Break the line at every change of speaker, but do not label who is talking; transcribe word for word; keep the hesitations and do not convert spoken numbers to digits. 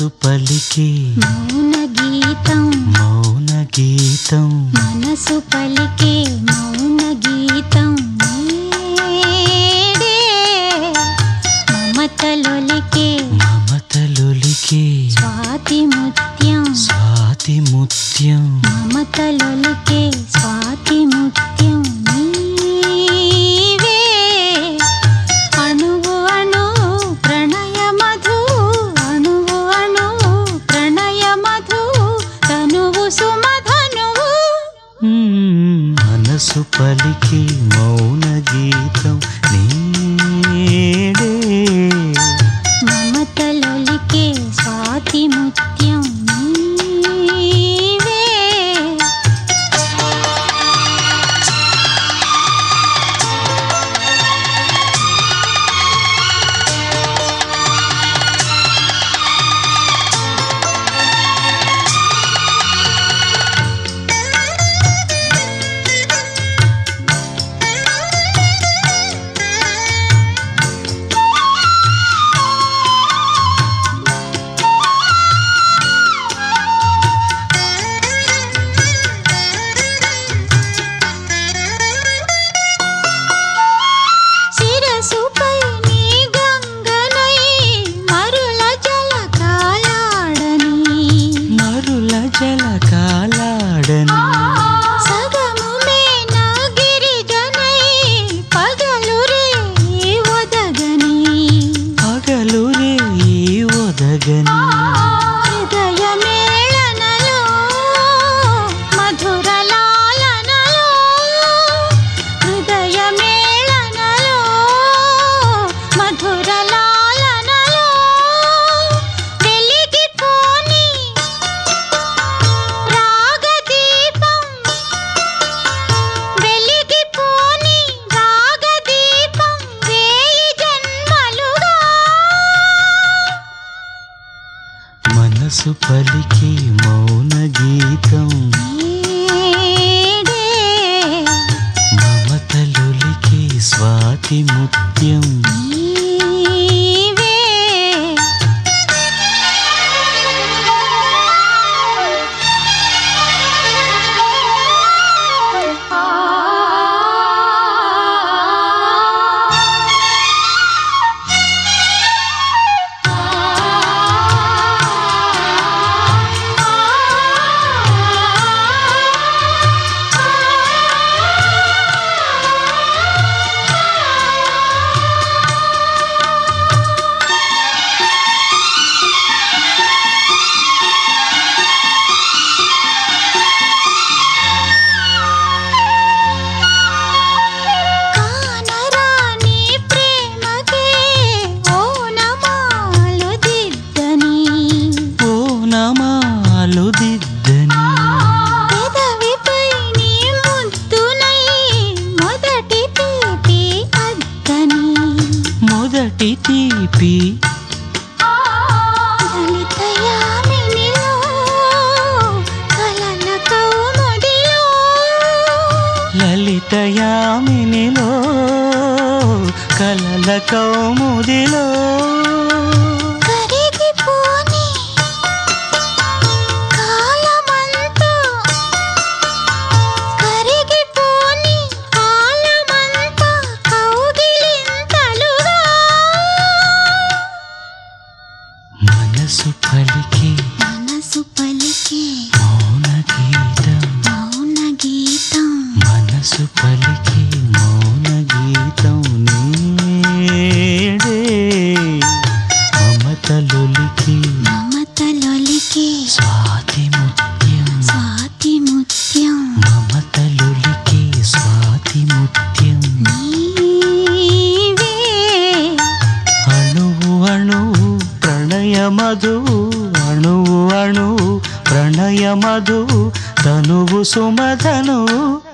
మనసు పలికే
మౌన గీతం
మౌన గీతం
మనసు పలికే మౌన గీతం నీడే మమతలొలికే
మమతలొలికే
స్వాతి ముత్యం
స్వాతి ముత్యం
మమతలొలికే స్వాతి ముత్యం నీవే అణువు అణువు ప్రణయ మధు అణువు అణువు ప్రణయ మధు తనువు సుమధనువు
మనసు పలికే మౌన గీతం నీడే
మమతలొలికే స్వాతి ముత్యం నీవే శిరసుపై నీ గంగనై మరుల జలకాలాడని
మరుల జలకాలాడని
సగము మేన గిరిజనై పగలు రే ఒదగని
పగలు రే ఒదగని
హృదయ మేళనలో మధుర లాలనలో హృదయ మేళనలో మధుర లాలనలో వెలిగిపోని రాగదీపం వెలిగిపోని రాగదీపం వేయి జన్మలుగా
మనసు పలికే మౌన గీతం
నీడే
మమతలొలికే స్వాతి ముత్యం
నీవే కానరాని ప్రేమకే ఓనమాలు దిద్దని
ఓ నమాలు దిద్దని
పెదవిపై నీ ముద్దునై మొదటి తీపి అద్దని
మొదటి తీపి
దళిత యామినిలో కలల కౌముదిలో
లలిత యామినిలో కలల కౌముదిలో
కరిగిపోని కాలమంతా కరిగిపోని కాలమంతా కౌగిలింతలుగా
మనసు పలికే
మనసు పలికే
మౌన గీతం
మౌన గీతం
మనసు పలికే మౌన గీతం నీడే మమతలొలికే
మమతలొలికే
స్వాతి ముత్యం
స్వాతి ముత్యం
మమతలొలికే స్వాతి ముత్యం
నీవే
అణువు అణువు ప్రణయ మధువు అణువు అణువు ప్రణయ మధువు తనువు సుమధనువు